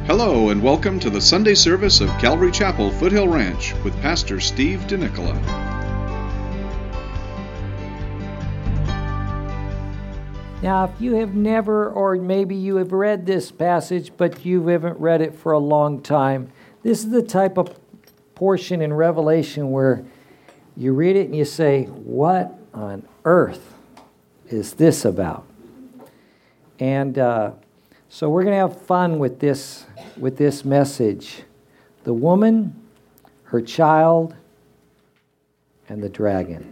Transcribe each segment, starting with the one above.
Hello and welcome to the Sunday service of Calvary Chapel, Foothill Ranch with Pastor Steve DeNicola. Now, if you have never, or maybe you have read this passage, but you haven't read it for a long time, this is the type of portion in Revelation where you read it and you say, what on earth is this about? And so we're going to have fun with this message. The woman, her child, and the dragon.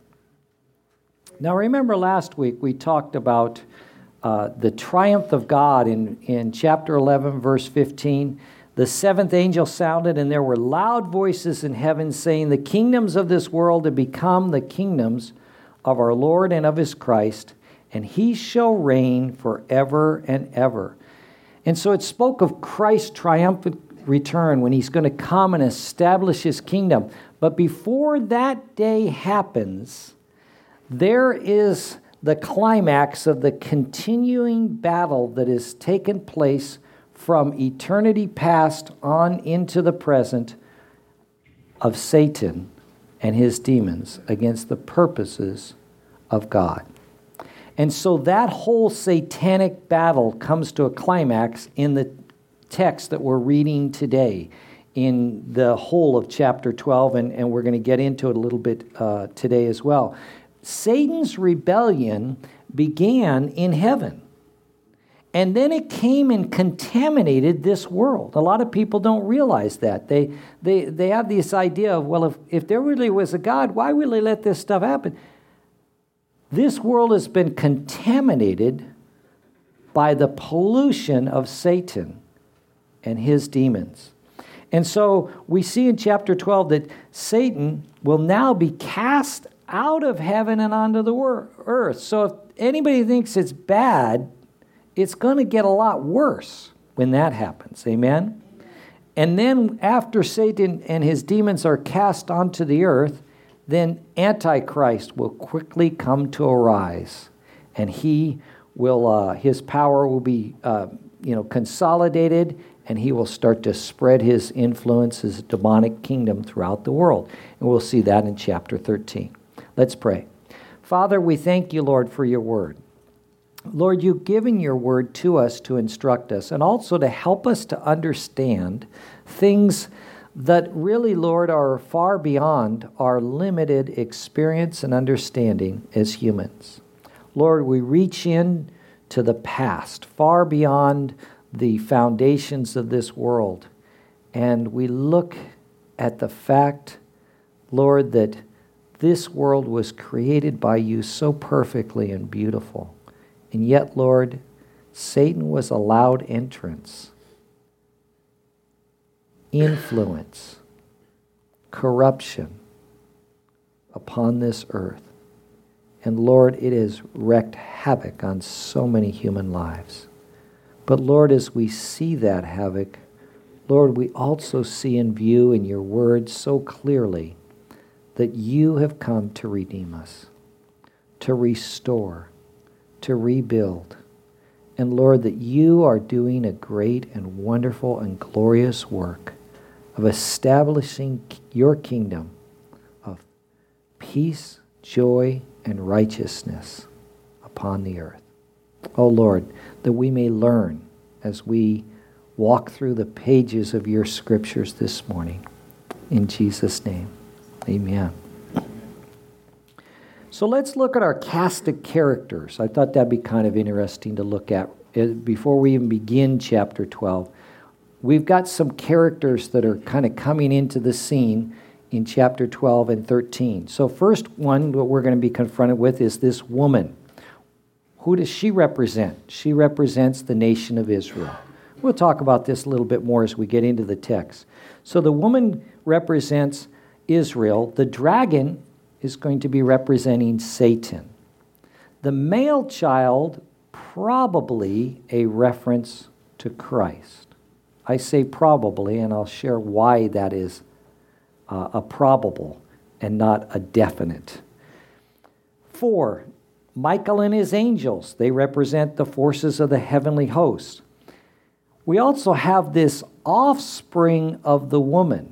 Now remember last week we talked about the triumph of God in chapter 11, verse 15. The seventh angel sounded, and there were loud voices in heaven saying, the kingdoms of this world have become the kingdoms of our Lord and of his Christ, and he shall reign forever and ever. And so it spoke of Christ's triumphant return when he's going to come and establish his kingdom. But before that day happens, there is the climax of the continuing battle that has taken place from eternity past on into the present of Satan and his demons against the purposes of God. And so that whole satanic battle comes to a climax in the text that we're reading today, in the whole of chapter 12, and we're going to get into it a little bit today as well. Satan's rebellion began in heaven, and then it came and contaminated this world. A lot of people don't realize that. They have this idea of, well, if there really was a God, why would he let this stuff happen? This world has been contaminated by the pollution of Satan and his demons. And so we see in chapter 12 that Satan will now be cast out of heaven and onto the earth. So if anybody thinks it's bad, it's going to get a lot worse when that happens. Amen? And then after Satan and his demons are cast onto the earth, then Antichrist will quickly come to arise, and he will his power will be consolidated, and he will start to spread his influence, his demonic kingdom throughout the world. And we'll see that in chapter 13. Let's pray. Father, we thank you, Lord, for your word. Lord, you've given your word to us to instruct us and also to help us to understand things that really, Lord, are far beyond our limited experience and understanding as humans. Lord, we reach in to the past, far beyond the foundations of this world, and we look at the fact, Lord, that this world was created by you so perfectly and beautiful. And yet, Lord, Satan was allowed entrance, influence, corruption upon this earth. And Lord, it has wreaked havoc on so many human lives. But Lord, as we see that havoc, Lord, we also see in view in your word so clearly that you have come to redeem us, to restore, to rebuild. And Lord, that you are doing a great and wonderful and glorious work of establishing your kingdom of peace, joy, and righteousness upon the earth. Oh Lord, that we may learn as we walk through the pages of your scriptures this morning. In Jesus' name, amen. So let's look at our cast of characters. I thought that'd be kind of interesting to look at before we even begin chapter 12. We've got some characters that are kind of coming into the scene in chapter 12 and 13. So first one, what we're going to be confronted with is this woman. Who does she represent? She represents the nation of Israel. We'll talk about this a little bit more as we get into the text. So the woman represents Israel. The dragon is going to be representing Satan. The male child, probably a reference to Christ. I say probably, and I'll share why that is a probable and not a definite. 4, Michael and his angels. They represent the forces of the heavenly host. we also have this offspring of the woman,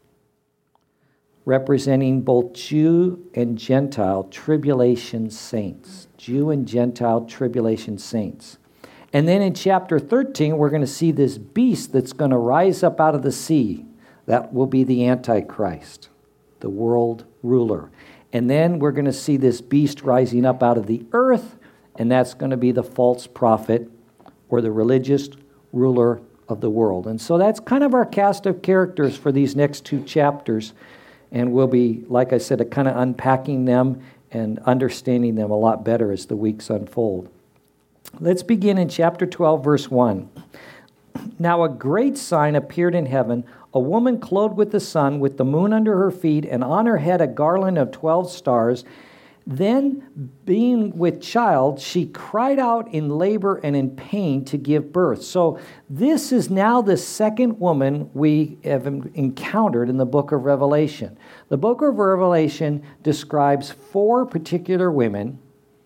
representing both Jew and Gentile tribulation saints. Jew and Gentile tribulation saints. And then in chapter 13, we're going to see this beast that's going to rise up out of the sea. That will be the Antichrist, the world ruler. And then we're going to see this beast rising up out of the earth, and that's going to be the false prophet or the religious ruler of the world. And so that's kind of our cast of characters for these next 2 chapters. And we'll be, like I said, kind of unpacking them and understanding them a lot better as the weeks unfold. Let's begin in chapter 12, verse 1. Now a great sign appeared in heaven, a woman clothed with the sun, with the moon under her feet, and on her head a garland of 12 stars. Then, being with child, she cried out in labor and in pain to give birth. So this is now the second woman we have encountered in the book of Revelation. The book of Revelation describes 4 particular women,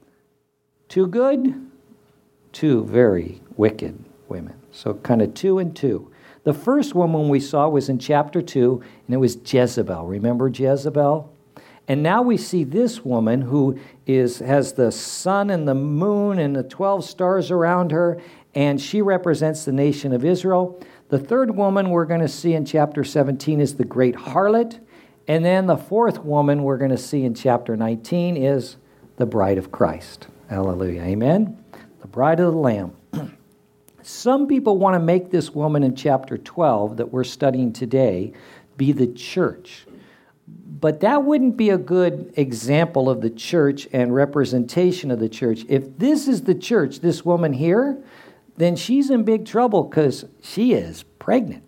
2 good, 2 very wicked women. So kind of 2 and 2. The first woman we saw was in chapter 2, and it was Jezebel. Remember Jezebel? And now we see this woman who has the sun and the moon and the 12 stars around her, and she represents the nation of Israel. The third woman we're going to see in chapter 17 is the great harlot. And then the fourth woman we're going to see in chapter 19 is the bride of Christ. Hallelujah. Amen? The bride of the Lamb. Some people want to make this woman in chapter 12 that we're studying today be the church. But that wouldn't be a good example of the church and representation of the church. If this is the church, this woman here, then she's in big trouble because she is pregnant.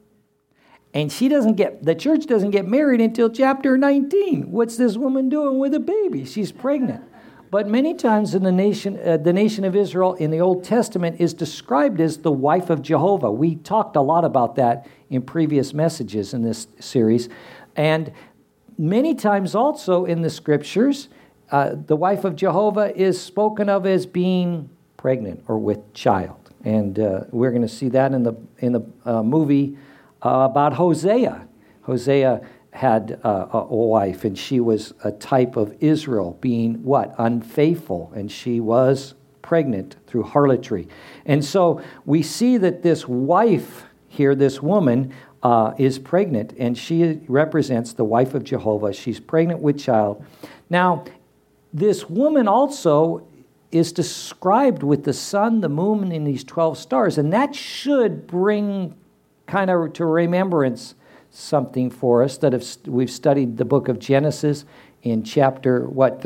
And the church doesn't get married until chapter 19. What's this woman doing with a baby? She's pregnant. But many times in the nation of Israel in the Old Testament is described as the wife of Jehovah. We talked a lot about that in previous messages in this series. And many times also in the scriptures, the wife of Jehovah is spoken of as being pregnant or with child. And we're going to see that in the movie about Hosea. Hosea had a wife, and she was a type of Israel being what? Unfaithful, and she was pregnant through harlotry. And so we see that this wife here, this woman, is pregnant, and she represents the wife of Jehovah. She's pregnant with child. Now, this woman also is described with the sun, the moon, and these 12 stars, and that should bring kind of to remembrance something for us that we've studied the book of Genesis in chapter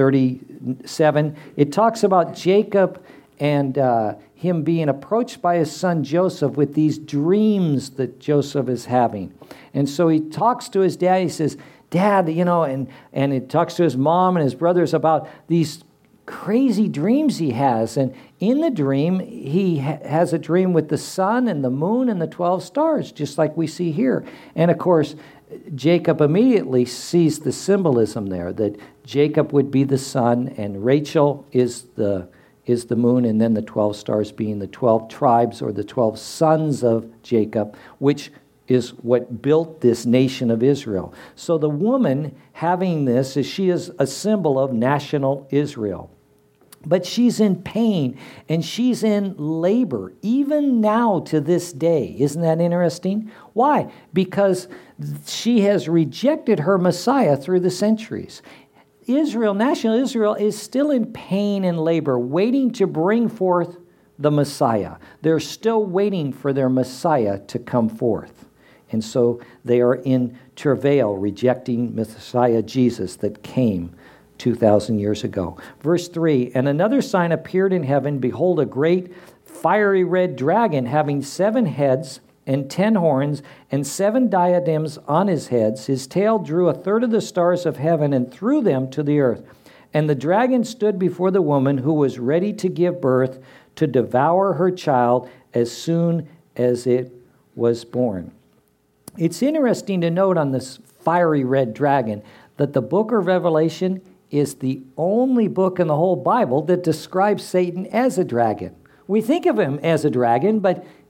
37. It talks about Jacob and him being approached by his son Joseph with these dreams that Joseph is having. And so he talks to his dad. He says, Dad, and he talks to his mom and his brothers about these crazy dreams he has. And in the dream, he has a dream with the sun and the moon and the 12 stars, just like we see here. And of course, Jacob immediately sees the symbolism there, that Jacob would be the sun and Rachel is the moon, and then the 12 stars being the 12 tribes or the 12 sons of Jacob, which is what built this nation of Israel. So the woman having this, she is a symbol of national Israel. But she's in pain and she's in labor, even now to this day. Isn't that interesting? Why? Because she has rejected her Messiah through the centuries. Israel, national Israel, is still in pain and labor, waiting to bring forth the Messiah. They're still waiting for their Messiah to come forth. And so they are in travail, rejecting Messiah Jesus that came 2,000 years ago. Verse 3, and another sign appeared in heaven. Behold, a great fiery red dragon having 7 heads and 10 horns and 7 diadems on his heads. His tail drew 1/3 of the stars of heaven and threw them to the earth. And the dragon stood before the woman who was ready to give birth to devour her child as soon as it was born. It's interesting to note on this fiery red dragon that the book of Revelation is the only book in the whole Bible that describes Satan as a dragon. We think of him as a dragon, but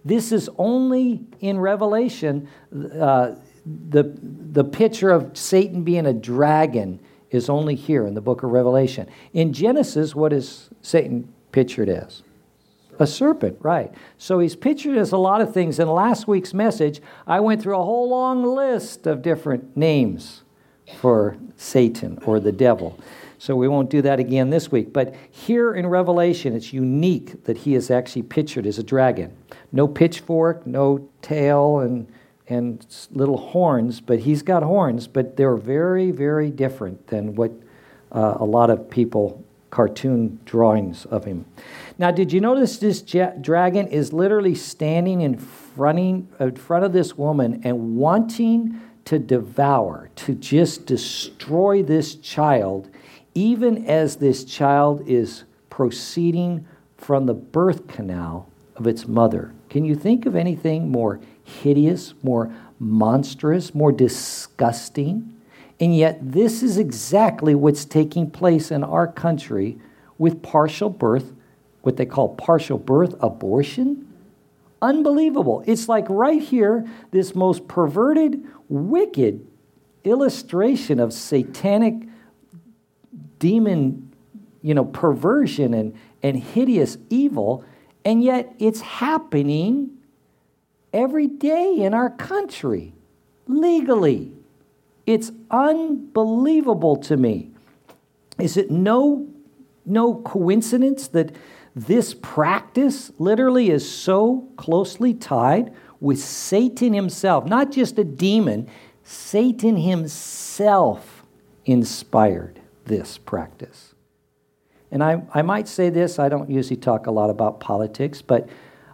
This is only in Revelation. The picture of Satan being a dragon is only here in the book of Revelation. In Genesis, what is Satan pictured as? A serpent, right. So he's pictured as a lot of things. In last week's message, I went through a whole long list of different names for Satan or the devil. So we won't do that again this week. But here in Revelation, it's unique that he is actually pictured as a dragon. No pitchfork, no tail, and little horns, but he's got horns, but they're very, very different than what a lot of people cartoon drawings of him. Now, did you notice this dragon is literally standing in front of this woman and wanting to devour, to just destroy this child, even as this child is proceeding from the birth canal of its mother? Can you think of anything more hideous, more monstrous, more disgusting? And yet this is exactly what's taking place in our country with partial birth, what they call partial birth abortion. Unbelievable. It's like right here, this most perverted, wicked illustration of satanic demon, perversion and hideous evil, and yet it's happening every day in our country, legally. It's unbelievable to me. Is it no coincidence that this practice literally is so closely tied with Satan himself? Not just a demon, Satan himself inspired this practice. And I might say this, I don't usually talk a lot about politics, but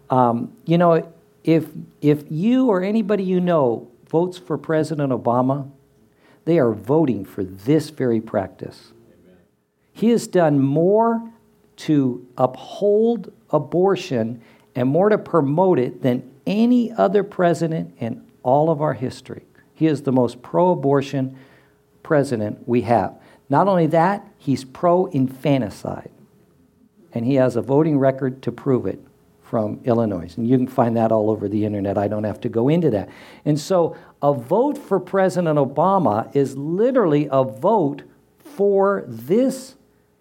if you or anybody you know votes for President Obama, they are voting for this very practice. Amen. He has done more to uphold abortion and more to promote it than any other president in all of our history. He is the most pro-abortion president we have. Not only that, he's pro-infanticide. And he has a voting record to prove it from Illinois. And you can find that all over the internet. I don't have to go into that. And so a vote for President Obama is literally a vote for this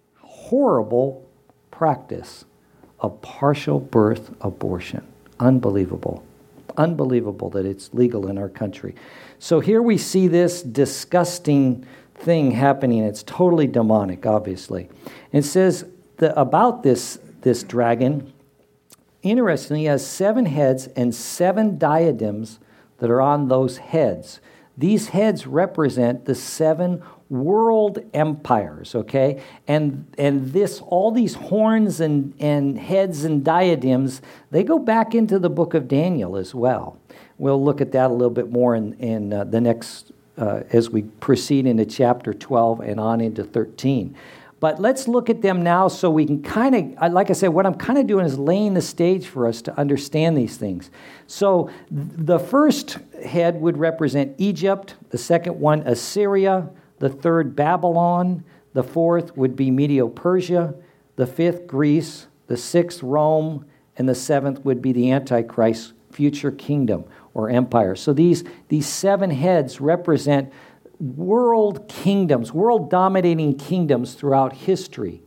horrible practice of partial birth abortion. Unbelievable. Unbelievable that it's legal in our country. So here we see this disgusting thing happening. It's totally demonic, obviously. It says about this dragon, interestingly, he has 7 heads and 7 diadems that are on those heads. These heads represent the 7 world empires, okay? And all these horns and heads and diadems, they go back into the book of Daniel as well. We'll look at that a little bit more in the next, as we proceed into chapter 12 and on into 13. But let's look at them now so we can kind of, like I said, what I'm kind of doing is laying the stage for us to understand these things. So the first head would represent Egypt, the second one Assyria, the third Babylon, the fourth would be Medo-Persia, the fifth Greece, the sixth Rome, and the seventh would be the Antichrist's future kingdom or empire. So these 7 heads represent world kingdoms, world dominating kingdoms throughout history.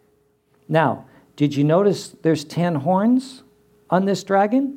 Now, did you notice there's 10 horns on this dragon?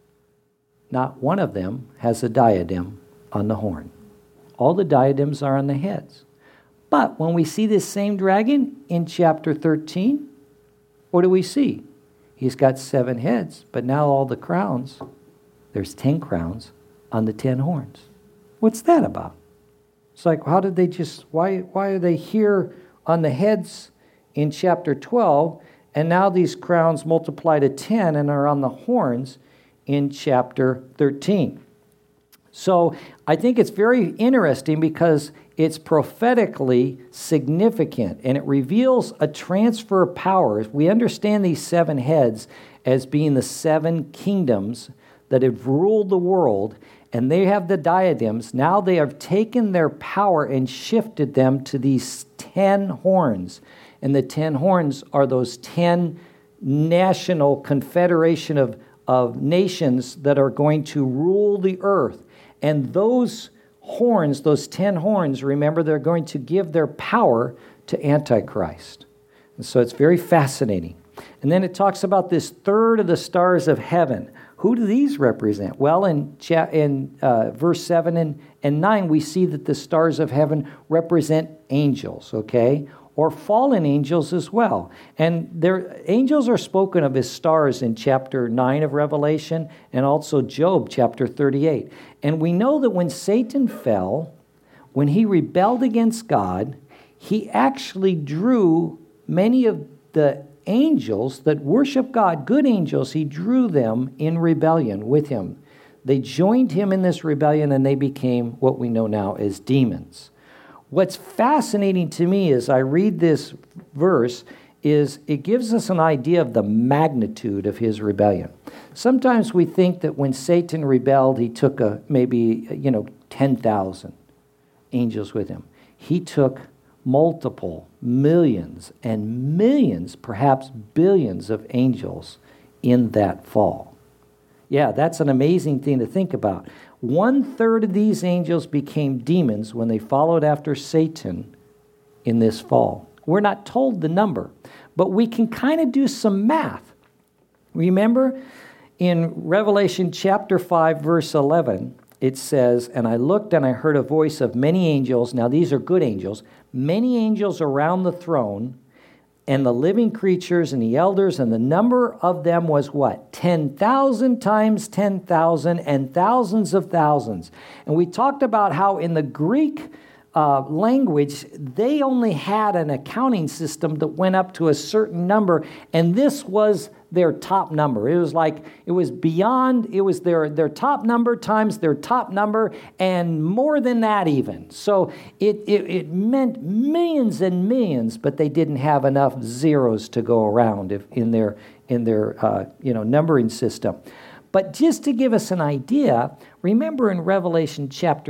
Not one of them has a diadem on the horn. All the diadems are on the heads. But when we see this same dragon in chapter 13, what do we see? He's got 7 heads, but now all the crowns, there's 10 crowns on the 10 horns. What's that about? It's like, how did they why are they here on the heads in chapter 12, and now these crowns multiply to 10 and are on the horns in chapter 13? So I think it's very interesting because it's prophetically significant, and it reveals a transfer of power. We understand these 7 heads as being the 7 kingdoms that have ruled the world, and they have the diadems. Now they have taken their power and shifted them to these 10 horns. And the 10 horns are those 10 national confederation of nations that are going to rule the earth. And those horns, those 10 horns, remember, they're going to give their power to Antichrist. And so it's very fascinating. And then it talks about this third of the stars of heaven. Who do these represent? Well, in verse 7 and 9, we see that the stars of heaven represent angels, okay? Or fallen angels as well. And angels are spoken of as stars in chapter 9 of Revelation and also Job chapter 38. And we know that when Satan fell, when he rebelled against God, he actually drew many of the angels that worship God, good angels, he drew them in rebellion with him. They joined him in this rebellion and they became what we know now as demons. What's fascinating to me as I read this verse is it gives us an idea of the magnitude of his rebellion. Sometimes we think that when Satan rebelled, he took maybe 10,000 angels with him. He took multiple millions and millions, perhaps billions of angels in that fall. Yeah, that's an amazing thing to think about. 1/3 of these angels became demons when they followed after Satan in this fall. We're not told the number, but we can kind of do some math. Remember in Revelation chapter 5, verse 11, it says, "And I looked and I heard a voice of many angels," now these are good angels, "many angels around the throne, and the living creatures and the elders, and the number of them was" what? 10,000 times 10,000 and thousands of thousands. And we talked about how in the Greek language, they only had an accounting system that went up to a certain number, and this was their top number. It was their top number times their top number, and more than that even. So it meant millions and millions, but they didn't have enough zeros to go around in their numbering system. But just to give us an idea, remember in Revelation chapter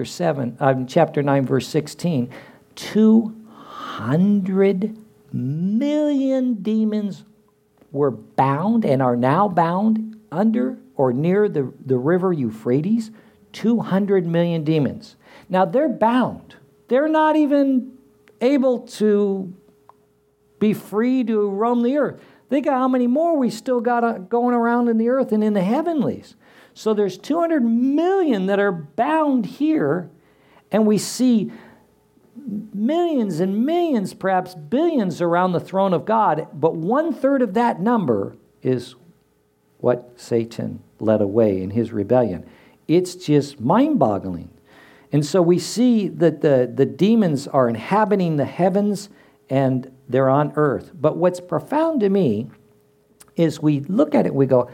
9, verse 16, 200 million demons were bound and are now bound under or near the river Euphrates. 200 million demons. Now they're bound. They're not even able to be free to roam the earth. Think of how many more we still got going around in the earth and in the heavenlies. So there's 200 million that are bound here, and we see millions and millions, perhaps billions around the throne of God, but 1/3 of that number is what Satan led away in his rebellion. It's just mind-boggling. And so we see that the demons are inhabiting the heavens and they're on earth. But what's profound to me is we look at it, we go,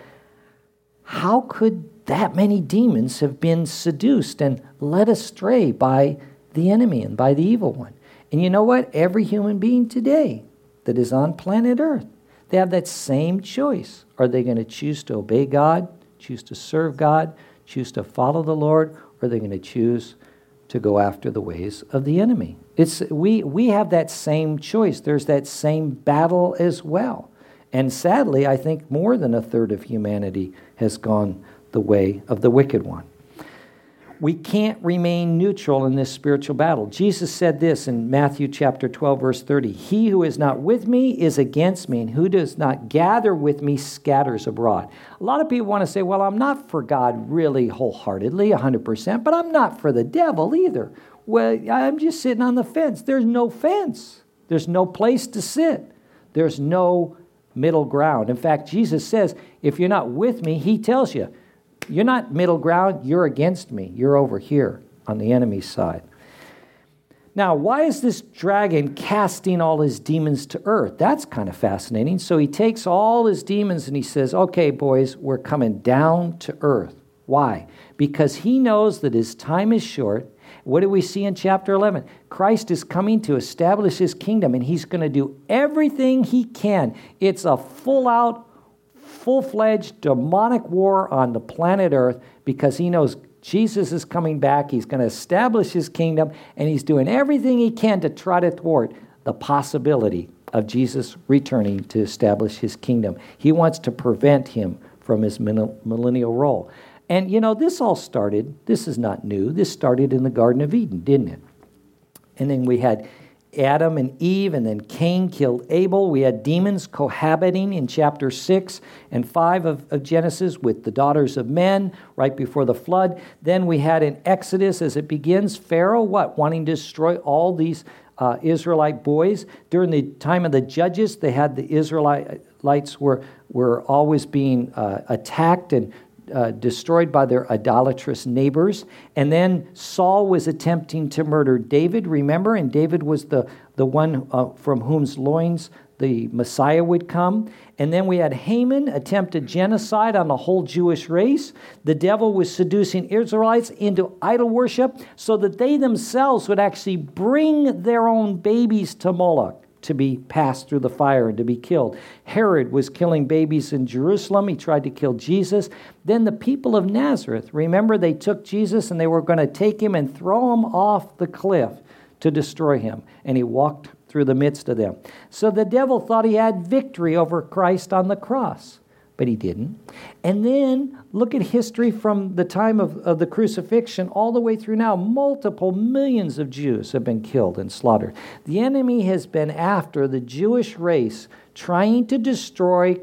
how could that many demons have been seduced and led astray by the enemy and by the evil one? And you know what? Every human being today that is on planet Earth, they have that same choice. Are they going to choose to obey God, choose to serve God, choose to follow the Lord, or are they going to choose to go after the ways of the enemy? We have that same choice. There's that same battle as well. And sadly, I think more than 1/3 of humanity has gone the way of the wicked one. We can't remain neutral in this spiritual battle. Jesus said this in Matthew chapter 12, verse 30. "He who is not with me is against me, and who does not gather with me scatters abroad." A lot of people want to say, well, I'm not for God really wholeheartedly, 100%, but I'm not for the devil either. Well, I'm just sitting on the fence. There's no fence. There's no place to sit. There's no middle ground. In fact, Jesus says, if you're not with me, he tells you, you're not middle ground, you're against me. You're over here on the enemy's side. Now, why is this dragon casting all his demons to earth? That's kind of fascinating. So he takes all his demons and he says, okay, boys, we're coming down to earth. Why? Because he knows that his time is short. What do we see in chapter 11? Christ is coming to establish his kingdom, and he's going to do everything he can. It's a full-fledged demonic war on the planet Earth because he knows Jesus is coming back. He's going to establish his kingdom, and he's doing everything he can to try to thwart the possibility of Jesus returning to establish his kingdom. He wants to prevent him from his millennial role. And, this all started, this is not new, this started in the Garden of Eden, didn't it? And then we had Adam and Eve, and then Cain killed Abel. We had demons cohabiting in chapter 6 and 5 of Genesis with the daughters of men right before the flood. Then we had in Exodus, as it begins, Pharaoh, wanting to destroy all these Israelite boys. During the time of the judges, they had the Israelites were always being attacked and destroyed by their idolatrous neighbors. And then Saul was attempting to murder David, remember? And David was the one from whose loins the Messiah would come. And then we had Haman attempted genocide on the whole Jewish race. The devil was seducing Israelites into idol worship so that they themselves would actually bring their own babies to Moloch to be passed through the fire and to be killed. Herod was killing babies in Jerusalem. He tried to kill Jesus. Then the people of Nazareth, remember, they took Jesus and they were going to take him and throw him off the cliff to destroy him. And he walked through the midst of them. So the devil thought he had victory over Christ on the cross, but he didn't. And then look at history from the time of the crucifixion all the way through now. Multiple millions of Jews have been killed and slaughtered. The enemy has been after the Jewish race, trying to destroy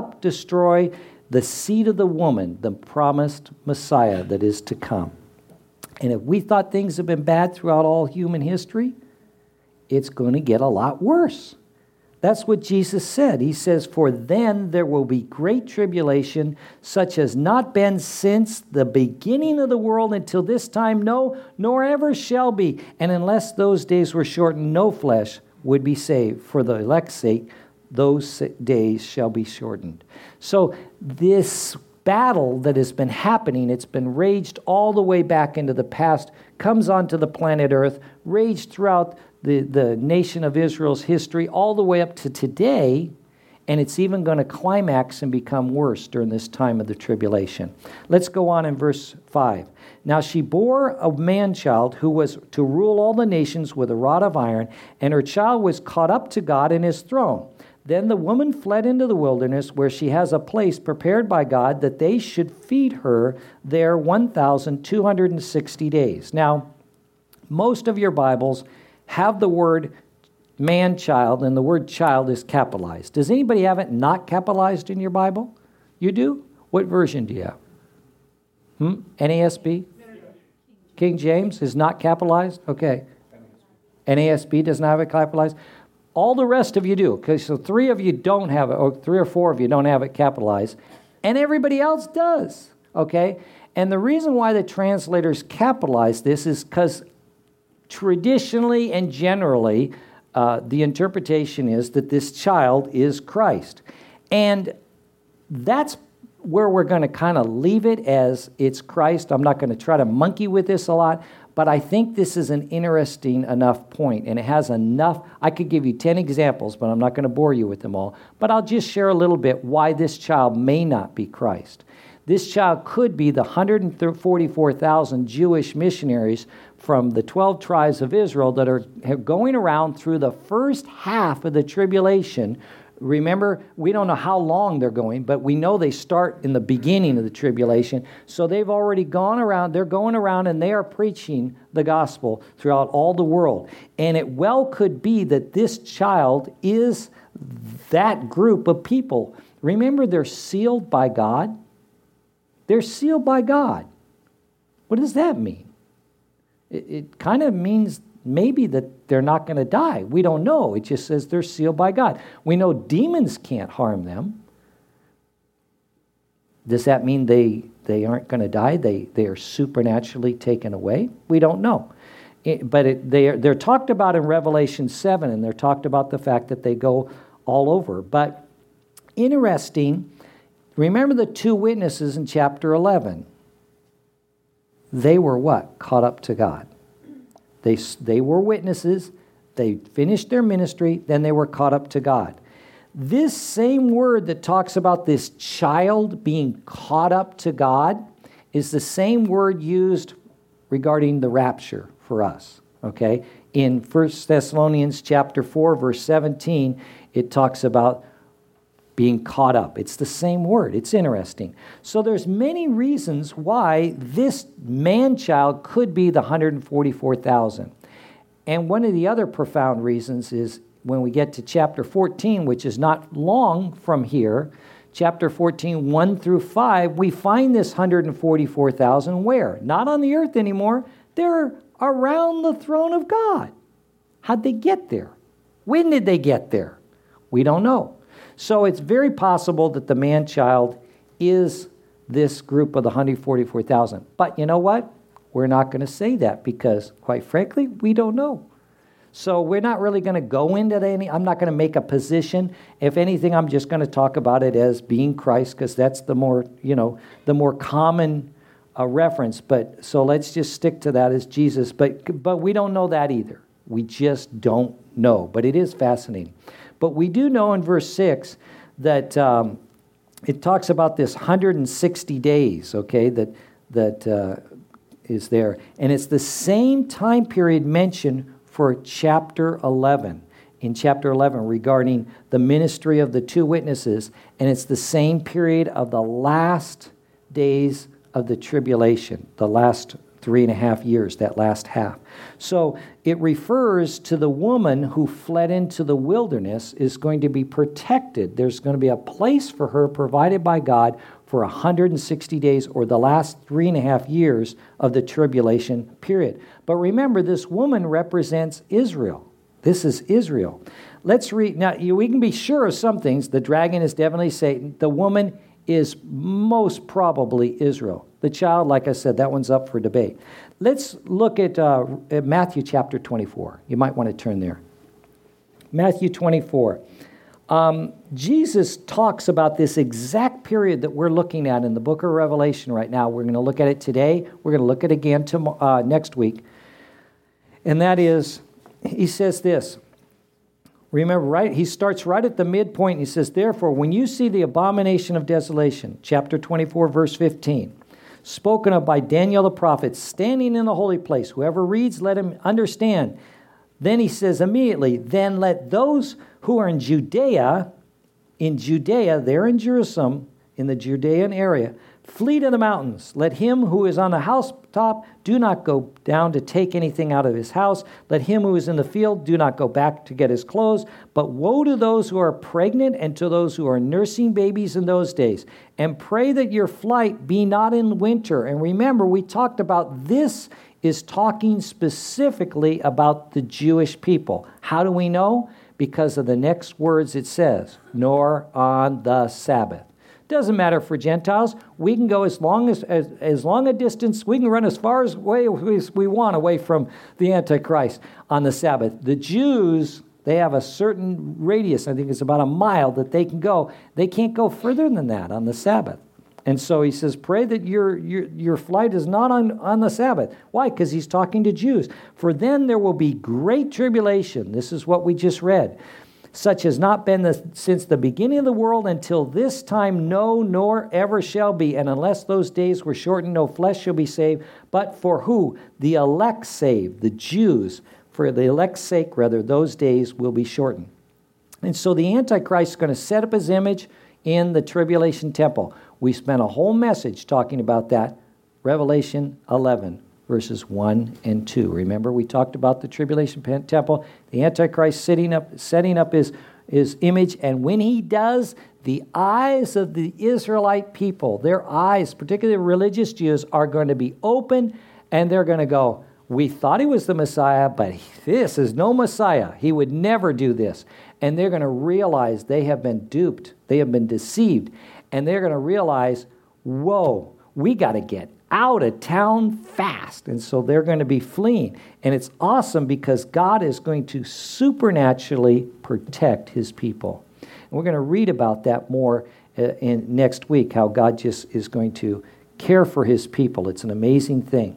the seed of the woman, the promised Messiah that is to come. And if we thought things have been bad throughout all human history, it's going to get a lot worse. That's what Jesus said. He says, "For then there will be great tribulation, such as not been since the beginning of the world until this time, no, nor ever shall be. And unless those days were shortened, no flesh would be saved. For the elect's sake, those days shall be shortened." So this battle that has been happening, it's been raged all the way back into the past, comes onto the planet Earth, raged throughout the nation of Israel's history all the way up to today, and it's even going to climax and become worse during this time of the tribulation. Let's go on in verse 5. "Now she bore a man-child who was to rule all the nations with a rod of iron, and her child was caught up to God in his throne. Then the woman fled into the wilderness, where she has a place prepared by God that they should feed her there 1,260 days." Now, most of your Bibles have the word man-child, and the word child is capitalized. Does anybody have it not capitalized in your Bible? You do? What version do you have? NASB? King James is not capitalized? Okay. NASB does not have it capitalized? All the rest of you do. Okay, so 3 of you don't have it, or 3 or 4 of you don't have it capitalized, and everybody else does. Okay? And the reason why the translators capitalize this is because traditionally and generally, the interpretation is that this child is Christ. And that's where we're going to kind of leave it, as it's Christ. I'm not going to try to monkey with this a lot, but I think this is an interesting enough point, and it has enough. I could give you 10 examples, but I'm not going to bore you with them all. But I'll just share a little bit why this child may not be Christ. This child could be the 144,000 Jewish missionaries from the 12 tribes of Israel that are going around through the first half of the tribulation. Remember, we don't know how long they're going, but we know they start in the beginning of the tribulation. So they've already gone around, they're going around, and they are preaching the gospel throughout all the world. And it well could be that this child is that group of people. Remember, they're sealed by God. They're sealed by God. What does that mean? It kind of means maybe that they're not going to die. We don't know. It just says they're sealed by God. We know demons can't harm them. Does that mean they aren't going to die? They are supernaturally taken away? We don't know. But they're talked about in Revelation 7, and they're talked about the fact that they go all over. But interesting, remember the 2 witnesses in chapter 11. They were what? Caught up to God. They were witnesses. They finished their ministry. Then they were caught up to God. This same word that talks about this child being caught up to God is the same word used regarding the rapture for us. Okay? In 1 Thessalonians chapter 4, verse 17, it talks about being caught up. It's the same word. It's interesting. So there's many reasons why this man-child could be the 144,000. And one of the other profound reasons is when we get to chapter 14, which is not long from here, chapter 14, 1 through 5, we find this 144,000 where? Not on the earth anymore. They're around the throne of God. How'd they get there? When did they get there? We don't know. So it's very possible that the man-child is this group of the 144,000. But you know what? We're not going to say that because, quite frankly, we don't know. So we're not really going to go into I'm not going to make a position. If anything, I'm just going to talk about it as being Christ because that's the more common reference. But so let's just stick to that as Jesus. But we don't know that either. We just don't know. But it is fascinating. But we do know in verse 6 that it talks about this 160 days, okay, that is there. And it's the same time period mentioned for chapter 11. In chapter 11 regarding the ministry of the two witnesses. And it's the same period of the last days of the tribulation, the last 3.5 years, that last half. So it refers to the woman who fled into the wilderness is going to be protected. There's going to be a place for her provided by God for 160 days or the last 3.5 years of the tribulation period. But remember, this woman represents Israel. This is Israel. Let's read. Now, we can be sure of some things. The dragon is definitely Satan. The woman is most probably Israel. The child, like I said, that one's up for debate. Let's look at Matthew chapter 24. You might want to turn there. Matthew 24. Jesus talks about this exact period that we're looking at in the book of Revelation right now. We're going to look at it today. We're going to look at it again next week. And that is, he says this. Remember, right? He starts right at the midpoint. He says, therefore, when you see the abomination of desolation, chapter 24, verse 15, spoken of by Daniel the prophet, standing in the holy place, whoever reads, let him understand. Then he says immediately, then let those who are in Judea, they're in Jerusalem, in the Judean area, flee to the mountains. Let him who is on the housetop do not go down to take anything out of his house. Let him who is in the field do not go back to get his clothes. But woe to those who are pregnant and to those who are nursing babies in those days. And pray that your flight be not in winter. And remember, we talked about this is talking specifically about the Jewish people. How do we know? Because of the next words it says, nor on the Sabbath. Doesn't matter for Gentiles. We can go as long a distance, we can run as far away as we want away from the Antichrist on the Sabbath. The Jews, they have a certain radius, I think it's about a mile that they can go. They can't go further than that on the Sabbath. And so he says, pray that your flight is not on the Sabbath. Why? Because he's talking to Jews. For then there will be great tribulation. This is what we just read. Such has not been since the beginning of the world until this time, no, nor ever shall be. And unless those days were shortened, no flesh shall be saved. But for who? The elect saved, the Jews. For the elect's sake, rather, those days will be shortened. And so the Antichrist is going to set up his image in the tribulation temple. We spent a whole message talking about that. Revelation 11. Verses 1 and 2. Remember, we talked about the tribulation temple, the Antichrist setting up his image, and when he does, the eyes of the Israelite people, their eyes, particularly religious Jews, are going to be open, and they're going to go, we thought he was the Messiah, but this is no Messiah. He would never do this. And they're going to realize they have been duped. They have been deceived. And they're going to realize, whoa, we got to get out of town fast. And so they're going to be fleeing. And it's awesome because God is going to supernaturally protect his people. And we're going to read about that more in next week, how God just is going to care for his people. It's an amazing thing.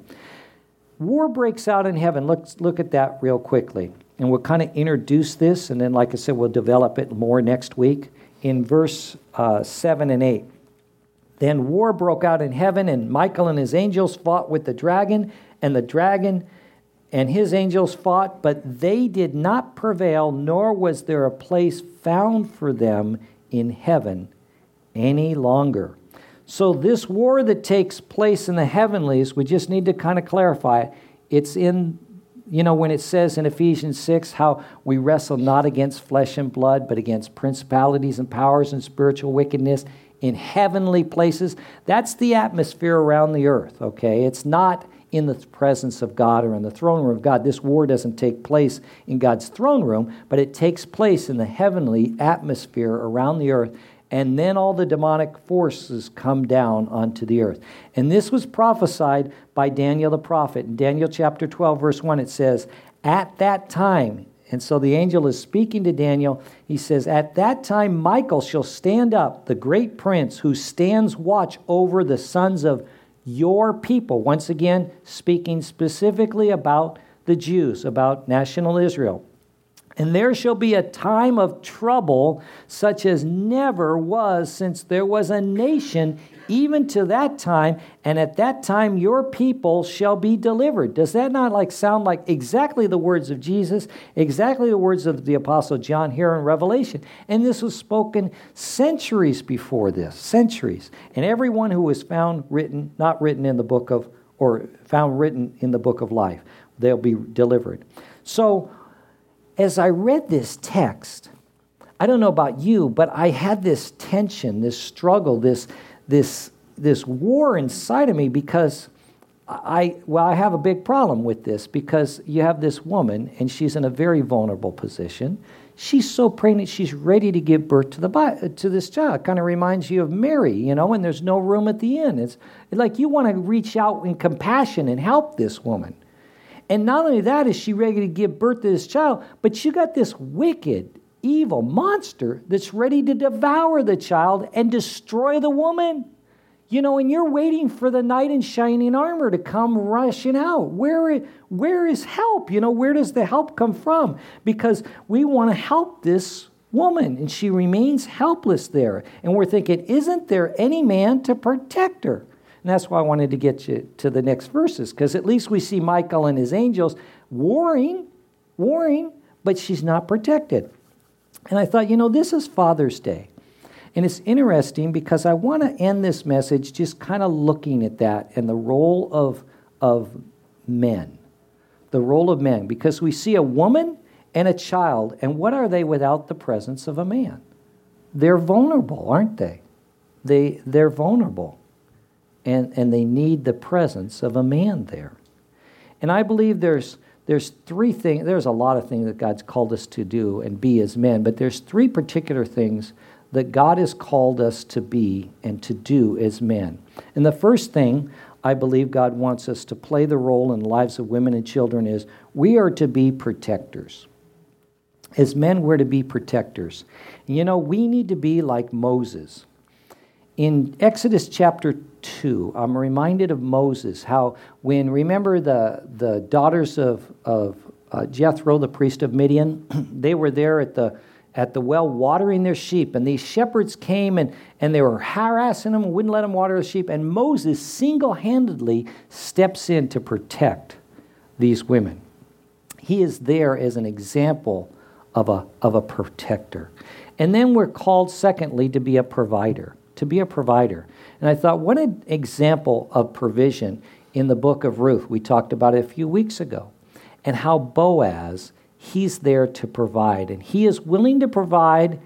War breaks out in heaven. Let's look at that real quickly. And we'll kind of introduce this, and then, like I said, we'll develop it more next week. In verse 7 and 8. Then war broke out in heaven, and Michael and his angels fought with the dragon, and the dragon and his angels fought, but they did not prevail, nor was there a place found for them in heaven any longer. So this war that takes place in the heavenlies, we just need to kind of clarify it. It's in, when it says in Ephesians 6 how we wrestle not against flesh and blood, but against principalities and powers and spiritual wickedness in heavenly places. That's the atmosphere around the earth, okay? It's not in the presence of God or in the throne room of God. This war doesn't take place in God's throne room, but it takes place in the heavenly atmosphere around the earth. And then all the demonic forces come down onto the earth. And this was prophesied by Daniel the prophet. In Daniel chapter 12, verse 1, it says, at that time, and so the angel is speaking to Daniel, he says, at that time Michael shall stand up, the great prince who stands watch over the sons of your people. Once again, speaking specifically about the Jews, about national Israel. And there shall be a time of trouble such as never was since there was a nation, even to that time, and at that time your people shall be delivered. Does that not sound like exactly the words of Jesus, exactly the words of the Apostle John here in Revelation? And this was spoken centuries before this, centuries. And everyone who was found written, not written in the book of, or found written in the book of life, they'll be delivered. So, as I read this text, I don't know about you, but I had this tension, this struggle, this war inside of me because I have a big problem with this because you have this woman and she's in a very vulnerable position. She's so pregnant, she's ready to give birth to this child. It kind of reminds you of Mary, and there's no room at the inn. It's like you want to reach out in compassion and help this woman. And not only that is she ready to give birth to this child, but you got this wicked, evil monster that's ready to devour the child and destroy the woman. And you're waiting for the knight in shining armor to come rushing out. Where is help? Where does the help come from? Because we want to help this woman, and she remains helpless there. And we're thinking, isn't there any man to protect her? And that's why I wanted to get you to the next verses, because at least we see Michael and his angels warring, but she's not protected. And I thought, this is Father's Day. And it's interesting because I want to end this message just kind of looking at that and the role of men. The role of men. Because we see a woman and a child, and what are they without the presence of a man? They're vulnerable, aren't they? They're vulnerable. And they need the presence of a man there. And I believe there's three things. There's a lot of things that God's called us to do and be as men, but there's three particular things that God has called us to be and to do as men. And the first thing I believe God wants us to play the role in the lives of women and children is we are to be protectors. As men, we're to be protectors. We need to be like Moses. In Exodus chapter 2, I'm reminded of Moses, how remember the daughters of Jethro, the priest of Midian, they were there at the well watering their sheep, and these shepherds came and they were harassing them and wouldn't let them water the sheep, and Moses single-handedly steps in to protect these women. He is there as an example of a protector. And then we're called, secondly, to be a provider. And I thought, what an example of provision in the book of Ruth. We talked about it a few weeks ago. And how Boaz, he's there to provide. And he is willing to provide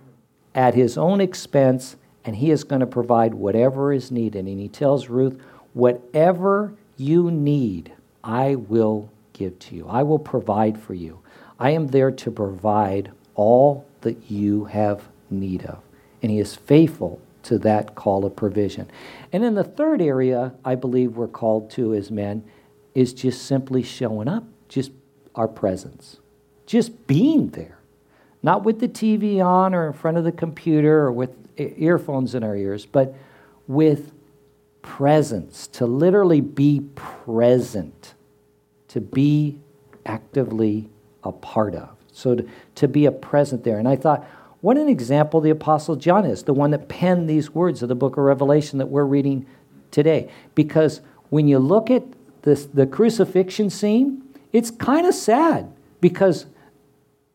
at his own expense, and he is going to provide whatever is needed. And he tells Ruth, whatever you need, I will give to you. I will provide for you. I am there to provide all that you have need of. And he is faithful to that call of provision. And then the third area I believe we're called to as men is just simply showing up, just our presence, just being there, not with the TV on or in front of the computer or with earphones in our ears, but with presence, to literally be present, to be actively a part of. So to be a present there. And I thought, what an example the Apostle John is, the one that penned these words of the book of Revelation that we're reading today. Because when you look at the crucifixion scene, it's kind of sad because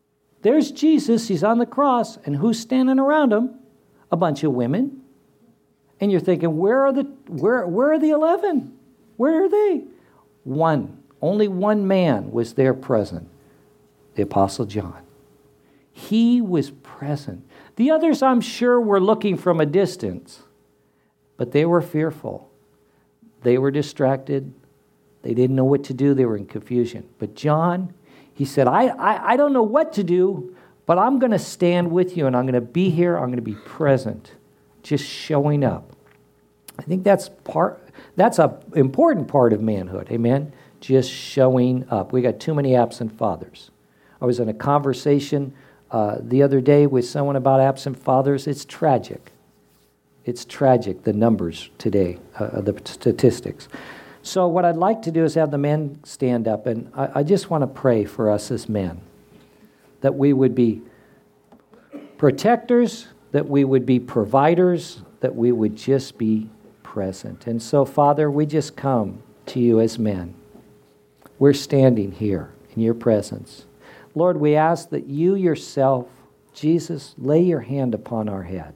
there's Jesus. He's on the cross. And who's standing around him? A bunch of women. And you're thinking, where are the 11? Where are they? One. Only one man was there present. The Apostle John. He was present. The others, I'm sure, were looking from a distance. But they were fearful. They were distracted. They didn't know what to do. They were in confusion. But John, he said, I don't know what to do, but I'm going to stand with you, and I'm going to be here. I'm going to be present, just showing up. I think that's an important part of manhood, amen? Just showing up. We got too many absent fathers. I was in a conversation the other day with someone about absent fathers. It's tragic. It's tragic, the numbers today, the statistics. So what I'd like to do is have the men stand up, and I just want to pray for us as men, that we would be protectors, that we would be providers, that we would just be present. And so, Father, we just come to you as men. We're standing here in your presence. Lord, we ask that you yourself, Jesus, lay your hand upon our head.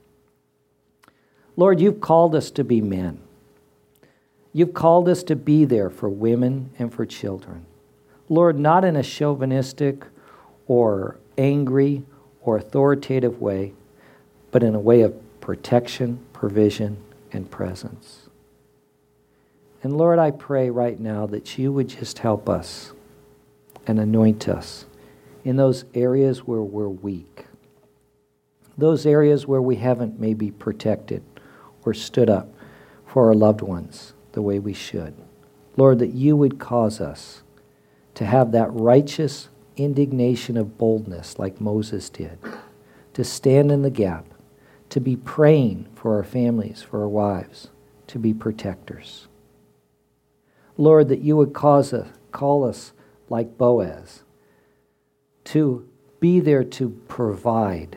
Lord, you've called us to be men. You've called us to be there for women and for children. Lord, not in a chauvinistic or angry or authoritative way, but in a way of protection, provision, and presence. And Lord, I pray right now that you would just help us and anoint us in those areas where we're weak, those areas where we haven't maybe protected or stood up for our loved ones the way we should. Lord, that you would cause us to have that righteous indignation of boldness like Moses did, to stand in the gap, to be praying for our families, for our wives, to be protectors. Lord, that you would call us like Boaz, to be there to provide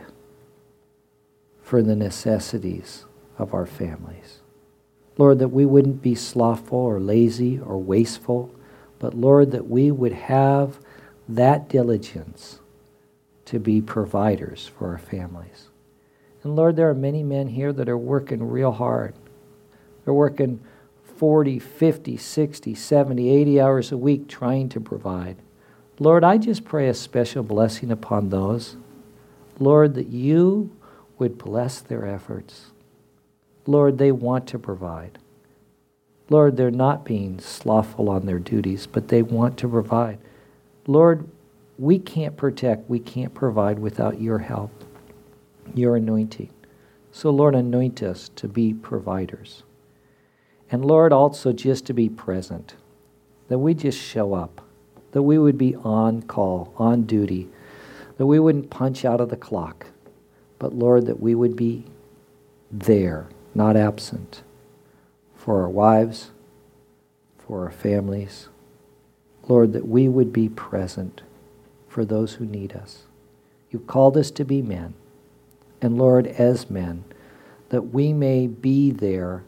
for the necessities of our families. Lord, that we wouldn't be slothful or lazy or wasteful, but Lord, that we would have that diligence to be providers for our families. And Lord, there are many men here that are working real hard. They're working 40, 50, 60, 70, 80 hours a week trying to provide. Lord, I just pray a special blessing upon those. Lord, that you would bless their efforts. Lord, they want to provide. Lord, they're not being slothful on their duties, but they want to provide. Lord, we can't protect, we can't provide without your help, your anointing. So Lord, anoint us to be providers. And Lord, also just to be present, that we just show up, that we would be on call, on duty, that we wouldn't punch out of the clock, but Lord, that we would be there, not absent, for our wives, for our families. Lord, that we would be present for those who need us. You've called us to be men. And Lord, as men, that we may be there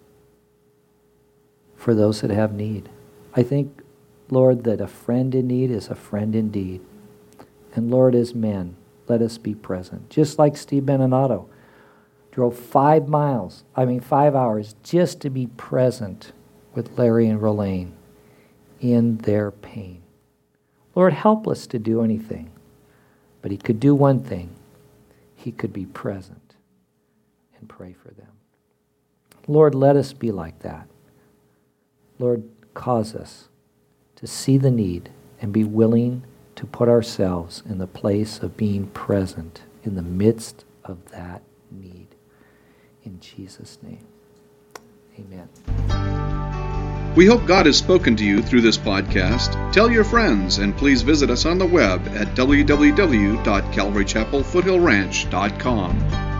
for those that have need. I think, Lord, that a friend in need is a friend indeed. And Lord, as men, let us be present. Just like Steve Beninotto drove 5 hours just to be present with Larry and Rolane in their pain. Lord, help us to do anything. But he could do one thing. He could be present and pray for them. Lord, let us be like that. Lord, cause us to see the need and be willing to put ourselves in the place of being present in the midst of that need. In Jesus' name, amen. We hope God has spoken to you through this podcast. Tell your friends, and please visit us on the web at www.calvarychapelfoothillranch.com.